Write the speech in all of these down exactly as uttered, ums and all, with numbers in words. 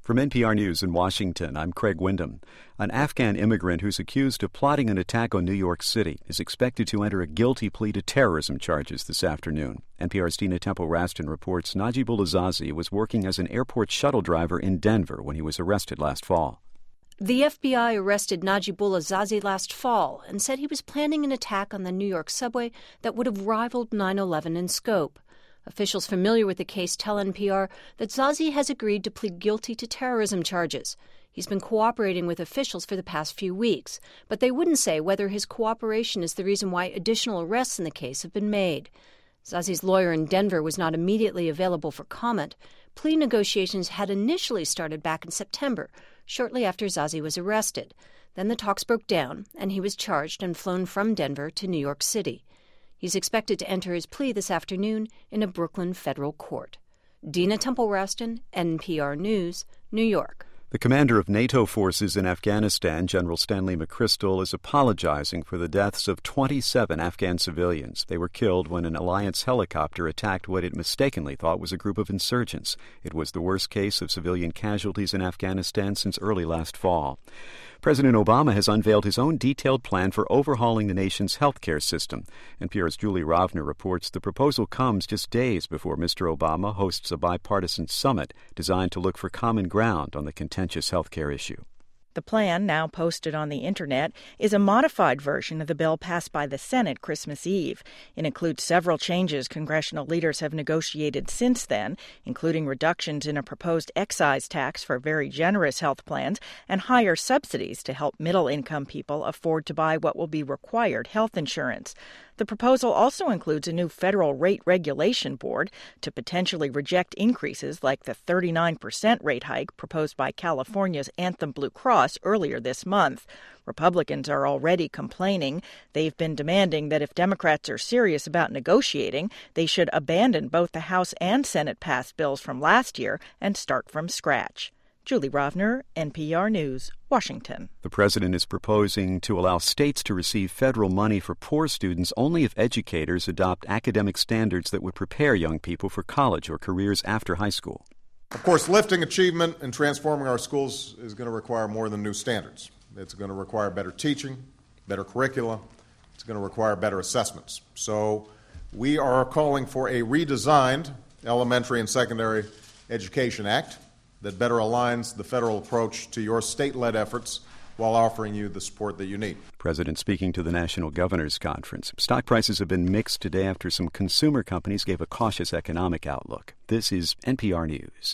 From N P R News in Washington, I'm Craig Windham. An Afghan immigrant who's accused of plotting an attack on New York City is expected to enter a guilty plea to terrorism charges this afternoon. N P R's Dina Temple-Raston reports Najibullah Zazi was working as an airport shuttle driver in Denver when he was arrested last fall. The F B I arrested Najibullah Zazi last fall and said he was planning an attack on the New York subway that would have rivaled nine eleven in scope. Officials familiar with the case tell N P R that Zazi has agreed to plead guilty to terrorism charges. He's been cooperating with officials for the past few weeks, but they wouldn't say whether his cooperation is the reason why additional arrests in the case have been made. Zazi's lawyer in Denver was not immediately available for comment. Plea negotiations had initially started back in September, shortly after Zazi was arrested. Then the talks broke down, and he was charged and flown from Denver to New York City. He's expected to enter his plea this afternoon in a Brooklyn federal court. Dina Temple-Raston, N P R News, New York. The commander of NATO forces in Afghanistan, General Stanley McChrystal, is apologizing for the deaths of twenty-seven Afghan civilians. They were killed when an alliance helicopter attacked what it mistakenly thought was a group of insurgents. It was the worst case of civilian casualties in Afghanistan since early last fall. President Obama has unveiled his own detailed plan for overhauling the nation's health care system. N P R's Julie Rovner reports the proposal comes just days before Mister Obama hosts a bipartisan summit designed to look for common ground on the contentious health care issue. The plan, now posted on the Internet, is a modified version of the bill passed by the Senate Christmas Eve. It includes several changes congressional leaders have negotiated since then, including reductions in a proposed excise tax for very generous health plans and higher subsidies to help middle-income people afford to buy what will be required health insurance. The proposal also includes a new federal rate regulation board to potentially reject increases like the thirty-nine percent rate hike proposed by California's Anthem Blue Cross earlier this month. Republicans are already complaining. They've been demanding that if Democrats are serious about negotiating, they should abandon both the House and Senate-passed bills from last year and start from scratch. Julie Rovner, N P R News, Washington. The president is proposing to allow states to receive federal money for poor students only if educators adopt academic standards that would prepare young people for college or careers after high school. Of course, lifting achievement and transforming our schools is going to require more than new standards. It's going to require better teaching, better curricula. It's going to require better assessments. So we are calling for a redesigned Elementary and Secondary Education Act that better aligns the federal approach to your state-led efforts while offering you the support that you need. President speaking to the National Governors Conference. Stock prices have been mixed today after some consumer companies gave a cautious economic outlook. This is N P R News.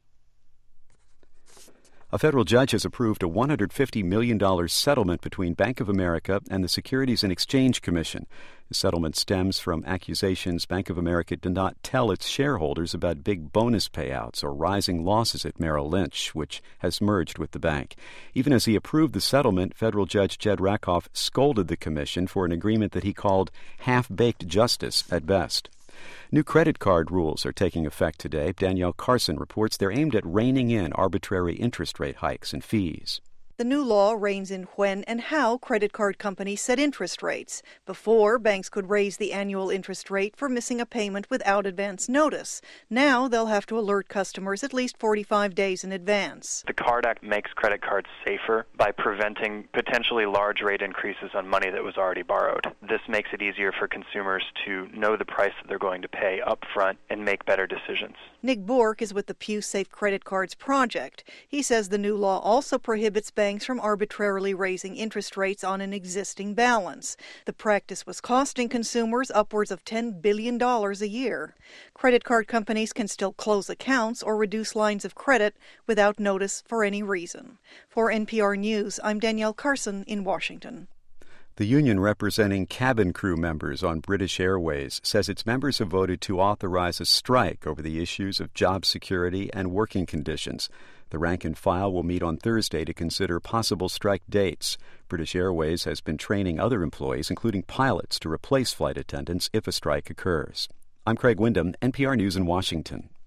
A federal judge has approved a one hundred fifty million dollars settlement between Bank of America and the Securities and Exchange Commission. The settlement stems from accusations Bank of America did not tell its shareholders about big bonus payouts or rising losses at Merrill Lynch, which has merged with the bank. Even as he approved the settlement, federal judge Jed Rakoff scolded the commission for an agreement that he called half-baked justice at best. New credit card rules are taking effect today. Danielle Carson reports they're aimed at reining in arbitrary interest rate hikes and fees. The new law reins in when and how credit card companies set interest rates. Before, banks could raise the annual interest rate for missing a payment without advance notice. Now they'll have to alert customers at least forty-five days in advance. The CARD Act makes credit cards safer by preventing potentially large rate increases on money that was already borrowed. This makes it easier for consumers to know the price that they're going to pay up front and make better decisions. Nick Bork is with the Pew Safe Credit Cards Project. He says the new law also prohibits banks from arbitrarily raising interest rates on an existing balance. The practice was costing consumers upwards of ten billion dollars a year. Credit card companies can still close accounts or reduce lines of credit without notice for any reason. For N P R News, I'm Danielle Carson in Washington. The union representing cabin crew members on British Airways says its members have voted to authorize a strike over the issues of job security and working conditions. The rank and file will meet on Thursday to consider possible strike dates. British Airways has been training other employees, including pilots, to replace flight attendants if a strike occurs. I'm Craig Windham, N P R News in Washington.